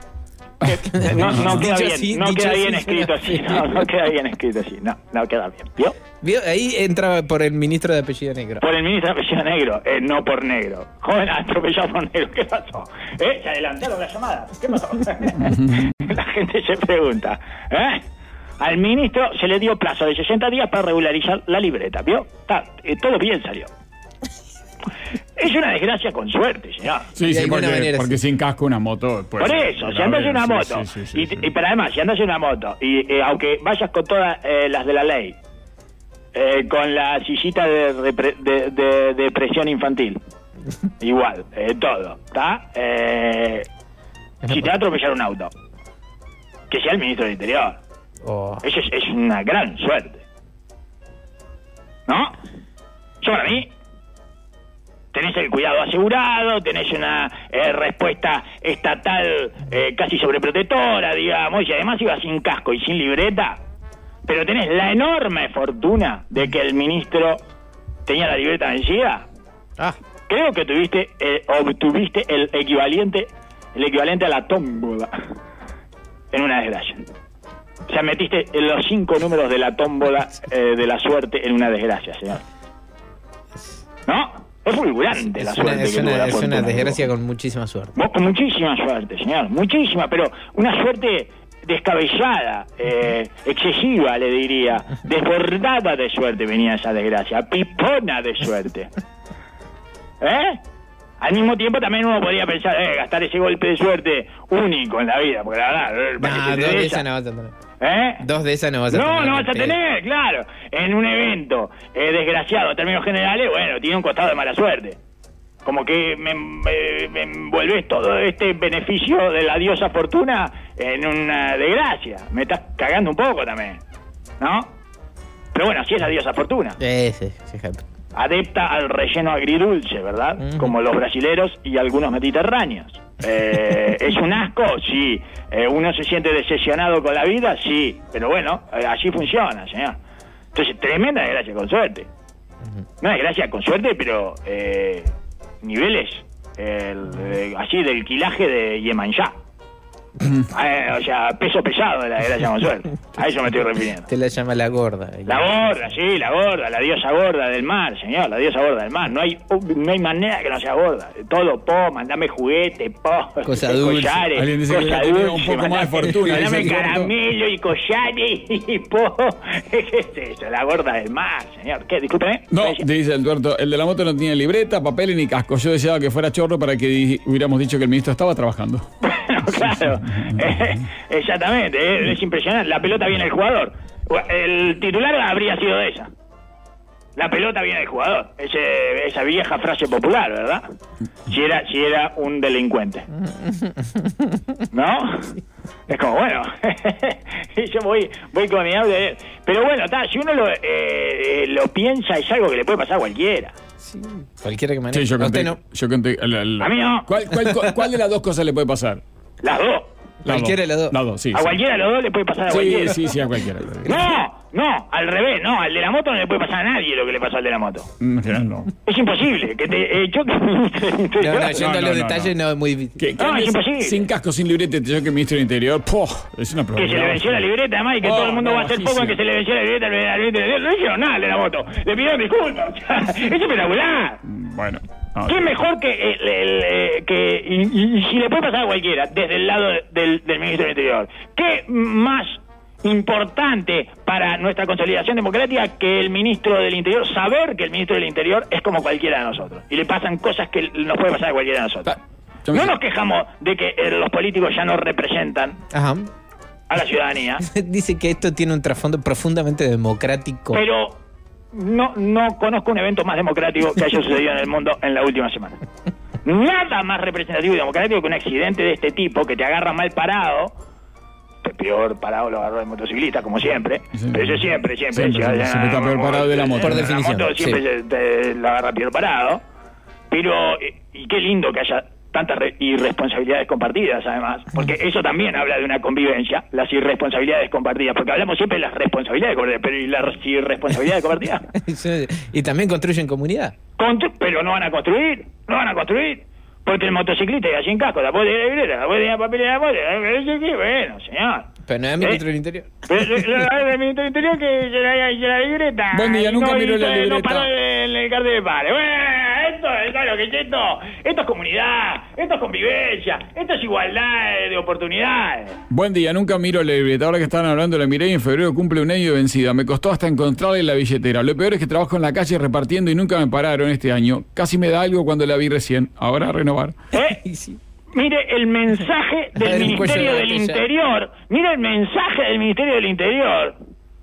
No queda Dicho bien, así, no dicho queda así, bien escrito así, no queda bien escrito así, no queda bien, ¿vio? ¿Vio? Ahí entraba por el ministro de Apellido Negro. Por el ministro de Apellido Negro, no por negro. Joven atropellado por negro, ¿qué pasó? Se adelantaron las llamadas, ¿qué pasó? La gente se pregunta, Al ministro se le dio plazo de 60 días para regularizar la libreta, ¿vio? Todo bien salió. Es una desgracia con suerte, señor. Sí, De sí, alguna manera, porque sí. sin casco una moto. Pues, Por eso, si andas en una moto, y pero además, si andas en una moto, y aunque vayas con todas las de la ley, con la sillita de presión infantil, igual, todo, ¿está? Si te va a atropellar un auto, que sea el ministro del Interior. Oh. Eso es una gran suerte. ¿No? Yo para mí, tenés el cuidado asegurado, tenés una respuesta estatal casi sobreprotectora, digamos, y además ibas sin casco y sin libreta, pero tenés la enorme fortuna de que el ministro tenía la libreta vencida. Ah, Creo que obtuviste el equivalente a la tómbola en una desgracia. O sea, metiste los 5 números de la tómbola de la suerte en una desgracia, señor. ¿No? Es fulgurante la suerte que tuvo la es fortuna. una desgracia con muchísima suerte. Vos con muchísima suerte, señor, muchísima, pero una suerte descabellada, excesiva, le diría, desbordada de suerte venía esa desgracia, pipona de suerte. Al mismo tiempo también uno podría pensar, gastar ese golpe de suerte único en la vida, porque la verdad... No, dos de esas no vas a tener. Dos de esas no vas a tener. No vas a tener, claro. En un evento desgraciado en términos generales, bueno, tiene un costado de mala suerte. Como que me envuelves todo este beneficio de la diosa fortuna en una desgracia. Me estás cagando un poco también, ¿no? Pero bueno, así es la diosa fortuna. Sí. Adepta al relleno agridulce, ¿verdad? Como los brasileros y algunos mediterráneos. ¿Es un asco? Sí. ¿Uno se siente decepcionado con la vida? Sí. Pero bueno, así funciona, señor. Entonces, tremenda desgracia con suerte. Una desgracia con suerte, pero niveles así del quilaje de Yemanjá. O sea, peso pesado de la desgracia con suerte. A eso me estoy refiriendo. Te la llama la gorda. La gorda, sí, la gorda, la diosa gorda del mar, señor, la diosa gorda del mar. No hay manera que no sea gorda. Todo mandame juguete, cosa dulce. Collares, alguien dice que cosa tiene dulce, un poco más de fortuna. Mandame dice caramelo y collares y ¿Qué es eso? La gorda del mar, señor. ¿Qué? Discúlpeme. No, dice el tuerto, el de la moto no tenía libreta, papel ni casco. Yo deseaba que fuera chorro para que hubiéramos dicho que el ministro estaba trabajando. Bueno, claro. Exactamente, es impresionante. La pelota viene del jugador. El titular habría sido de esa. La pelota viene del jugador. Esa vieja frase popular, ¿verdad? Si era un delincuente. ¿No? Es como, bueno, yo voy con mi hable de él. Pero bueno, si uno lo piensa, es algo que le puede pasar a cualquiera. Sí, cualquiera que maneje. Sí, yo conté. A mí no. ¿Cuál de las dos cosas le puede pasar? Las dos. Cualquiera de las dos. Las dos, sí. A cualquiera de los dos le puede pasar a cualquiera. Sí, a cualquiera. No, al revés, no. Al de la moto no le puede pasar a nadie lo que le pasó al de la moto. No. Es imposible que te choque. Yendo a los detalles no es muy difícil. Es imposible. Sin casco, sin libreta, te choque el ministro del Interior. Es una prueba. Que se le venció la libreta, además, y que todo el mundo va a hacer poco en que se le venció la libreta al ministro del Interior. No hicieron nada al de la moto. Le pidieron disculpas. Es espectacular. Bueno. ¿Qué mejor y si le puede pasar a cualquiera desde el lado del ministro del Interior? ¿Qué más importante para nuestra consolidación democrática que el ministro del Interior, saber que el ministro del Interior es como cualquiera de nosotros y le pasan cosas que nos puede pasar a cualquiera de nosotros? No nos quejamos de que los políticos ya no representan a la ciudadanía. Dice que esto tiene un trasfondo profundamente democrático. Pero no conozco un evento más democrático que haya sucedido en el mundo en la última semana. Nada más representativo y democrático que un accidente de este tipo que te agarra mal parado. Peor parado lo agarró el motociclista, como siempre. Sí. Pero eso siempre está peor parado de la moto. Por definición. La moto siempre te lo agarra peor parado. Pero, y qué lindo que haya tantas irresponsabilidades compartidas, además, porque eso también habla de una convivencia, las irresponsabilidades compartidas, porque hablamos siempre de las responsabilidades compartidas, pero ¿y las irresponsabilidades compartidas? Y también construyen comunidad. Pero no van a construir, porque el motociclista iba sin casco, la puede ir a la libreta, la puede ir a papel de la moto, bueno, señor. Pero no es ministro del Interior. Pero el ministro del Interior que se la libreta. Buen día, nunca miró la libreta. No paró en el cartel de padre. Bueno, esto es comunidad, esto es convivencia, esto es igualdad de oportunidades. Buen día, nunca miro la libreta. Ahora que estaban hablando, la miré y en febrero cumple un año de vencida. Me costó hasta encontrarle la billetera. Lo peor es que trabajo en la calle repartiendo y nunca me pararon este año. Casi me da algo cuando la vi recién. Ahora a renovar. Sí. Mire el mensaje del Ministerio del Interior. Mire el mensaje del Ministerio del Interior.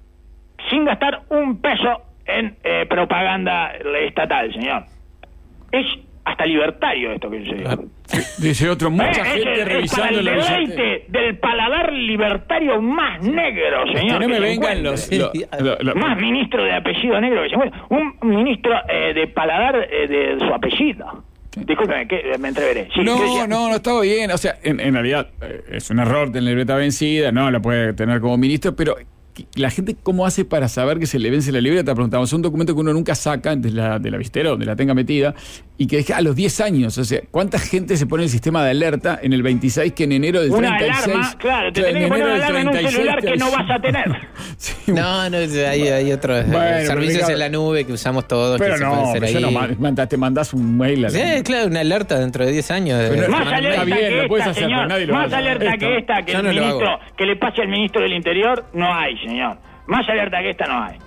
Sin gastar un peso en propaganda estatal, señor. Es hasta libertario esto que sucedió. Dice otro, mucha gente revisando la billetera. Es para el deleite del paladar libertario más negro, señor. Que no me vengan los más ministro de apellido negro que se encuentra. Un ministro de paladar de su apellido. Discúlpeme, que me entreveré. Sí, no, estaba bien. O sea, en realidad es un error tener la libreta vencida, no la puede tener como ministro, pero la gente, ¿cómo hace para saber que se le vence la libreta? Preguntamos, es un documento que uno nunca saca de la billetera donde la tenga metida, y que es a los 10 años. O sea, ¿cuánta gente se pone el sistema de alerta en el 26 que en enero del una 36? Alarma, claro, te tenés que poner una alarma en un celular que no vas a tener. Sí, No, hay otros servicios pero, en la nube que usamos todos. pero que se pueden hacer ahí. te mandás un mail a la... Sí, claro, una alerta dentro de 10 años. Pero Más está alerta bien, que lo puedes esta, hacer, señor. pero nadie lo va a Más hacer. alerta Esto, que esta, que yo el no lo ministro, hago. que le pase al ministro del Interior, no hay, señor. Más alerta que esta no hay.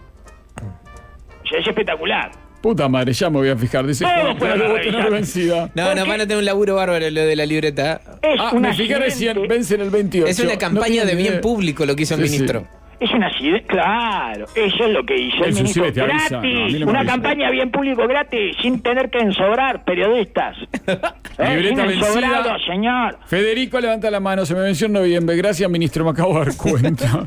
Es espectacular. Puta madre, ya me voy a fijar. Dice, Todo puede debo revisar. tener vencida. No, ¿Por nos qué? van a tener un laburo bárbaro lo de la libreta. Es un me fijé accidente. recién, vence en el 28. Es una campaña No de tiene bien idea. público lo que hizo el Sí, ministro. sí. Es un accidente, claro, eso es lo que hizo el Eso sí ministro. te avisa, Gratis, no, a mí no me una avisa. campaña bien público gratis, sin tener que ensobrar periodistas. Libreta Sin ensobrado, vencida. señor. Federico levanta la mano, se me venció en noviembre. Gracias, ministro, me acabo de dar cuenta.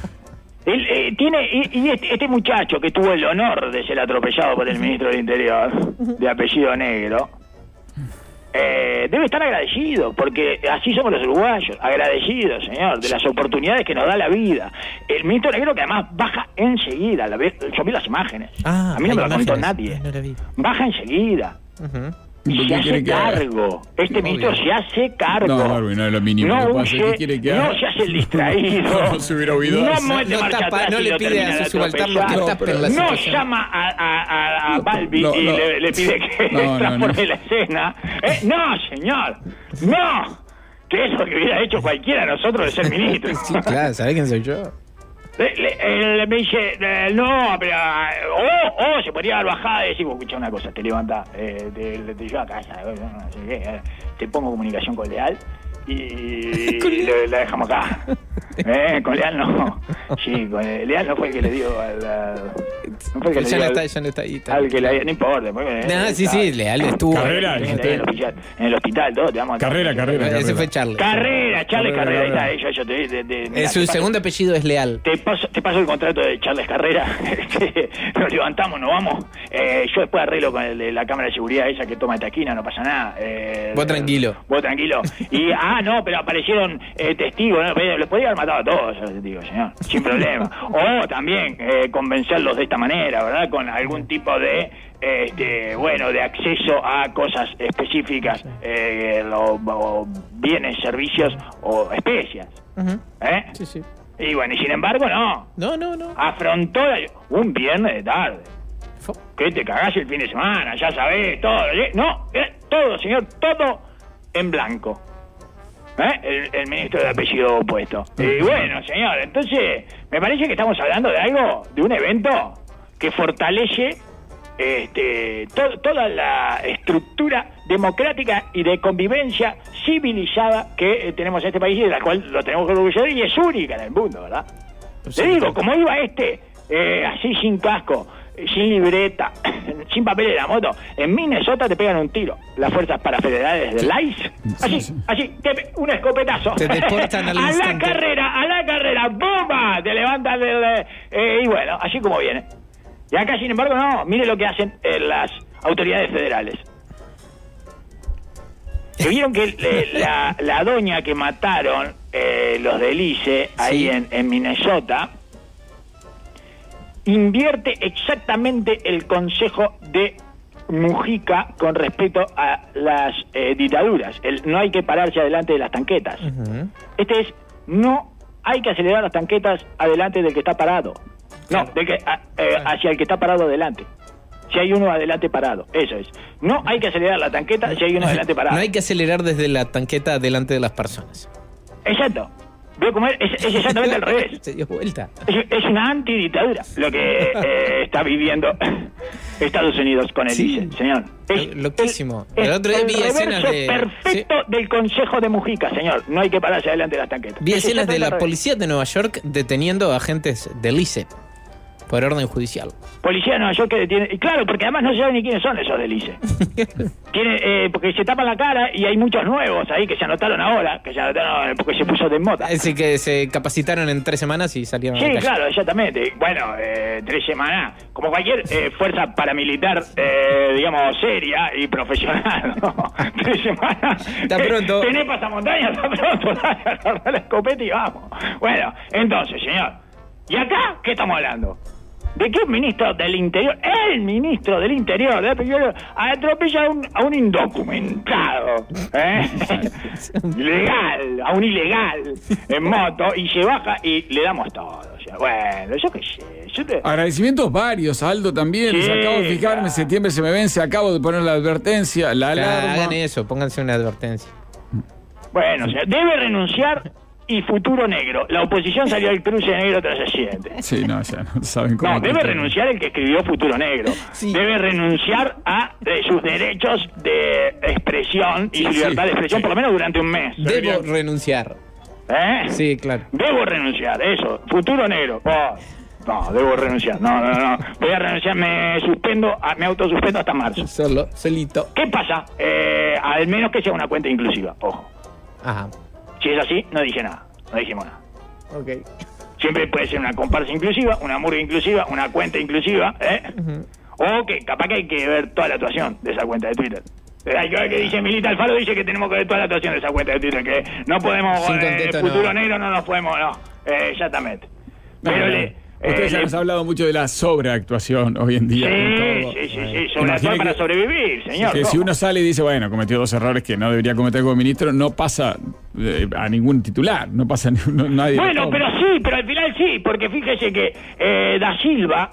Él, este muchacho que tuvo el honor de ser atropellado por el ministro del Interior, de apellido Negro, debe estar agradecido, porque así somos los uruguayos, agradecidos, señor, de las oportunidades que nos da la vida. El ministro Negro, que además baja enseguida, yo vi las imágenes, Ah, a mí no me hay lo contó imágenes. nadie, No la vi. baja enseguida. Ujú. ¿Por Y qué se hace quiere que haga? cargo. Este ministro Obvio. se hace cargo. No, Barbie, no es lo mínimo No que pasa. huye, ¿Qué quiere que haga? no se hace el distraído. No se hubiera oído No eso. mete No marcha tapa, atrás no y le lo pide termina a de sus subalternos que atropellar. tapen la No situación. llama a Balbi No, y no. le pide que No, transforme no. la escena. No, señor. No. Que es lo que hubiera hecho cualquiera de nosotros de ser ministro. Sí, claro, ¿sabés quién soy yo? Me dice, no, pero se podría dar bajada y decir, escucha una cosa, te levanta, te llevo a casa, no sé qué, te pongo comunicación con Leal y la dejamos acá. Con Leal no. Sí, con Leal no fue el que le dio al... No fue el que le Ya dio no al- está, ya no está ahí. al que le... No importa. porque, Sí, Leal estuvo. Carrera, en dijiste. el hospital, todo, te vamos a... Carrera. Ese fue Charles. Charles Carrera, ahí Carrera. está, yo te... Su segundo apellido es Leal. Te paso el contrato de Charles Carrera. Nos levantamos, nos vamos. Yo después arreglo con el de la cámara de seguridad esa que toma esta esquina, no pasa nada. Vos tranquilo. Vos tranquilo. Y, no, pero aparecieron testigos, ¿no? Los podía haber matado a todos, yo les digo, señor, sin problema. O también convencerlos de esta manera, ¿verdad? Con algún tipo de... de acceso a cosas específicas, o bienes, servicios o especias. Ujú. ¿Eh? Sí. Y bueno, y sin embargo, no. No. Afrontó un viernes de tarde. Que te cagás el fin de semana, ya sabés, todo. No, todo, señor, todo en blanco. El ministro de apellido opuesto. Y bueno, señor, entonces, me parece que estamos hablando de algo, de un evento que fortalece toda la estructura democrática y de convivencia civilizada que tenemos en este país y de la cual lo tenemos que orgullecer y es única en el mundo, ¿verdad? Te digo, como iba así sin casco, sin libreta, sin papel de la moto, en Minnesota te pegan un tiro las fuerzas parafederales del ICE, así, un escopetazo. Te deportan al a instante. a la carrera, ¡bomba! Te levantan y bueno, así como viene. Y acá, sin embargo, no. Mire lo que hacen las autoridades federales. Que vieron que la doña que mataron los del ICE ahí en Minnesota invierte exactamente el consejo de Mujica con respecto a las dictaduras. No hay que pararse adelante de las tanquetas. Ujú. No hay que acelerar las tanquetas adelante del que está parado. No, hacia el que está parado adelante. Si hay uno adelante parado, eso es. No hay que acelerar la tanqueta si hay uno adelante parado. No hay que acelerar desde la tanqueta delante de las personas. Exacto. ¿Ve cómo es? Es exactamente al revés. Se dio vuelta. Es una antidictadura lo que está viviendo Estados Unidos con el Sí. ICE, señor. Loquísimo. El otro día vi escenas reverso de... perfecto del consejo de Mujica, señor. No hay que pararse adelante de las tanquetas. Vi Es escenas de exactamente la al revés. policía de Nueva York deteniendo a agentes del ICE por orden judicial. Policía de Nueva York que detiene... Y claro, porque además no se sabe ni quiénes son esos del ICE. Porque se tapan la cara y hay muchos nuevos ahí que se anotaron ahora, porque se puso de moda. Así que se capacitaron en 3 semanas y salieron a Sí, la calle. claro, exactamente. Bueno, 3 semanas, como cualquier fuerza paramilitar, digamos, seria y profesional, ¿no? 3 semanas. Está pronto. Tenés pasamontañas, está pronto, dale, agarrá la escopeta y vamos. Bueno, entonces, señor, ¿y acá qué estamos hablando? de que un ministro del Interior, el ministro del Interior, atropella a un indocumentado, ilegal, a un ilegal en moto, y se baja y le damos todo. O sea, bueno, yo qué sé. Agradecimientos varios, Aldo también. Sí, acabo de fijarme, en septiembre se me vence, acabo de poner la advertencia, la alarma. Hagan eso, pónganse una advertencia. Bueno, o sea, debe renunciar y futuro negro. La oposición salió al cruce negro tras accidente. Sí, no, ya no saben cómo. No, debe renunciar el que escribió Futuro Negro. Sí. Debe renunciar a sus derechos de expresión y su libertad de expresión, por lo menos durante un mes. Debo renunciar. Sí, claro. Debo renunciar, eso. Futuro Negro. No, debo renunciar. No. Voy a renunciar, me autosuspendo hasta marzo. Solito. ¿Qué pasa? Al menos que sea una cuenta inclusiva. Ojo. Ajá. Si es así, no dije nada. No dijimos nada. Ok. Siempre puede ser una comparsa inclusiva, una murga inclusiva, una cuenta inclusiva, O que capaz que hay que ver toda la actuación de esa cuenta de Twitter. Hay que ver que dice Milita Alfaro, dice que tenemos que ver toda la actuación de esa cuenta de Twitter, que no podemos, futuro negro no nos podemos, exactamente. Pero ustedes ya nos han hablado mucho de la sobreactuación hoy en día. Sí, sobreactuar para sobrevivir, señor. Que si uno sale y dice, bueno, cometió 2 errores que no debería cometer como ministro, no pasa a ningún titular, no pasa nadie. Bueno, pero al final sí, porque fíjese que Da Silva,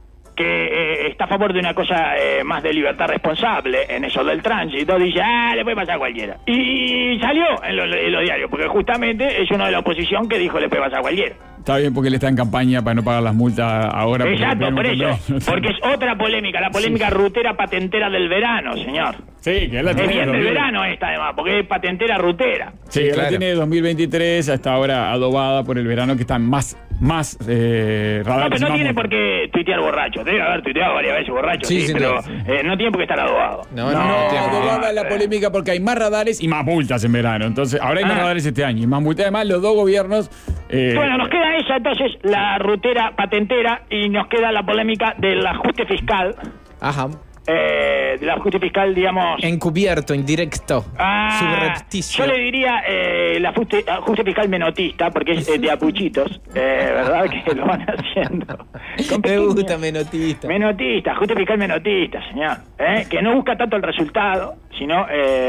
que está a favor de una cosa más de libertad responsable en eso del tránsito, dice, le puede pasar a cualquiera. Y salió en los diarios, porque justamente es uno de la oposición que dijo le puede pasar a cualquiera. Está bien porque él está en campaña para no pagar las multas ahora. Exacto, por eso. Porque es otra polémica, la polémica rutera patentera del verano, señor. Sí, que él la tiene. Es bien del verano esta, además, porque es patentera rutera. Sí, él la tiene de 2023, hasta ahora adobada por el verano, que están más radares. No, pero no tiene por qué tuitear borracho. Debe haber tuiteado varias veces borracho, sí, pero no tiene por qué estar adobado. No, adobada la polémica porque hay más radares y más multas en verano. Entonces, ahora hay más radares este año y más multas. Además, los dos gobiernos... Bueno, nos queda esa, entonces, la rutera patentera, y nos queda la polémica del ajuste fiscal. Ajá. Del ajuste fiscal, digamos... Encubierto, indirecto, subrepticio. Yo le diría el ajuste fiscal menotista, porque es de apuchitos, ¿verdad? Que lo van haciendo. Me gusta menotista. Menotista, ajuste fiscal menotista, señor. Que no busca tanto el resultado, sino...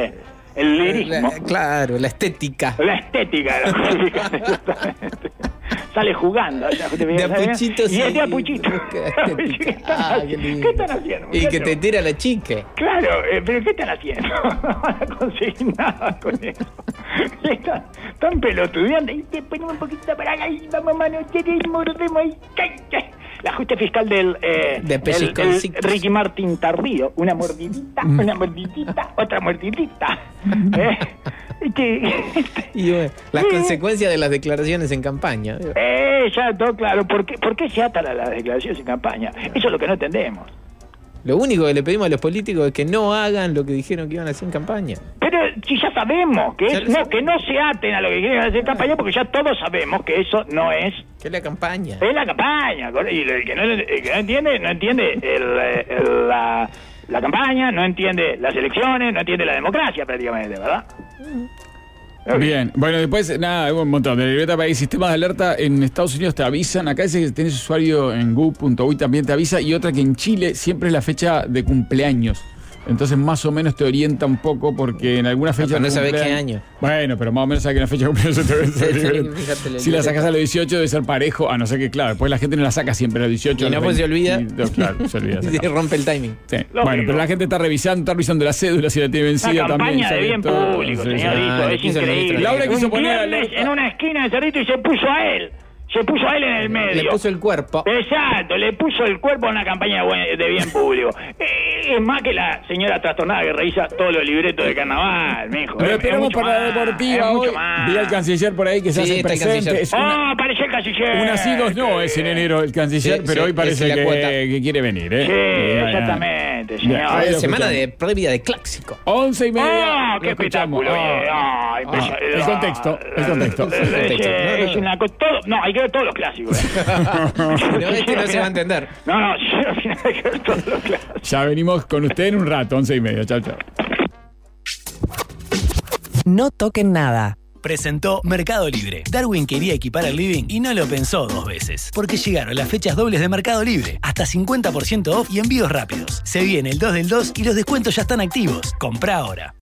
el lirismo. Claro, la estética. La estética de la justificación, justamente. Sale jugando. De apuchitos. Y es de apuchitos. ¿Qué están haciendo? Y que te tira la chique. Claro, pero ¿qué están haciendo? No van a conseguir nada con eso. Están pelotudeando. Y te ponemos un poquito para acá y vamos a manotear y mordemos ahí. El ajuste fiscal del Ricky Martin tardío. Una mordidita, otra mordidita. Y las consecuencias de las declaraciones en campaña. Ya todo claro. ¿Por qué se atan a las declaraciones en campaña? Eso es lo que no entendemos. Lo único que le pedimos a los políticos es que no hagan lo que dijeron que iban a hacer en campaña. Pero si ya sabemos que no se aten a lo que quieren hacer en campaña, porque ya todos sabemos que eso no es... Que es la campaña. Es la campaña. Y el que no entiende la campaña, no entiende las elecciones, no entiende la democracia prácticamente, ¿verdad? Bien, bueno, después, nada, un montón. De la libreta país, sistemas de alerta en Estados Unidos te avisan. Acá dice que tenés usuario en gu.uy también te avisa. Y otra que en Chile siempre es la fecha de cumpleaños. Entonces más o menos te orienta un poco porque en alguna fecha... No sabes qué año. Bueno, pero más o menos sabes que una fecha de cumpleaños te vence. Si la sacas a los 18 debe ser parejo, a no ser que, claro, después la gente no la saca siempre a los 18. Y no, pues se olvida. Claro, se olvida. Y rompe el timing. Sí. Bueno, pero la gente está revisando la cédula, si la tiene vencida también. Campaña de bien público, señorito, es increíble. Laura quiso poner en una esquina de Cerrito y se puso a él. Se puso a él en el medio. Le puso el cuerpo. Exacto, le puso el cuerpo en una campaña de bien público. Es más que la señora trastornada que revisa todos los libretos de carnaval, mijo. Pero esperamos para la deportiva hoy. Vi al canciller por ahí que se hace presente. Apareció el canciller. Unas sí, dos no, es en enero el canciller, pero hoy parece que quiere venir, Sí, exactamente, señor. Semana de previa de clásico. 11:30. ¡Qué espectáculo! El contexto. Es una cosa... No, hay que ver todos los clásicos. Pero no se va a entender. No, al final hay que ver todos los clásicos. Ya venimos con usted en un rato, 11:30. Chao. No toquen nada. presentó Mercado Libre. Darwin quería equipar el living y no lo pensó 2 veces. Porque llegaron las fechas dobles de Mercado Libre. Hasta 50% off y envíos rápidos. Se viene el 2 del 2 y los descuentos ya están activos. Comprá ahora.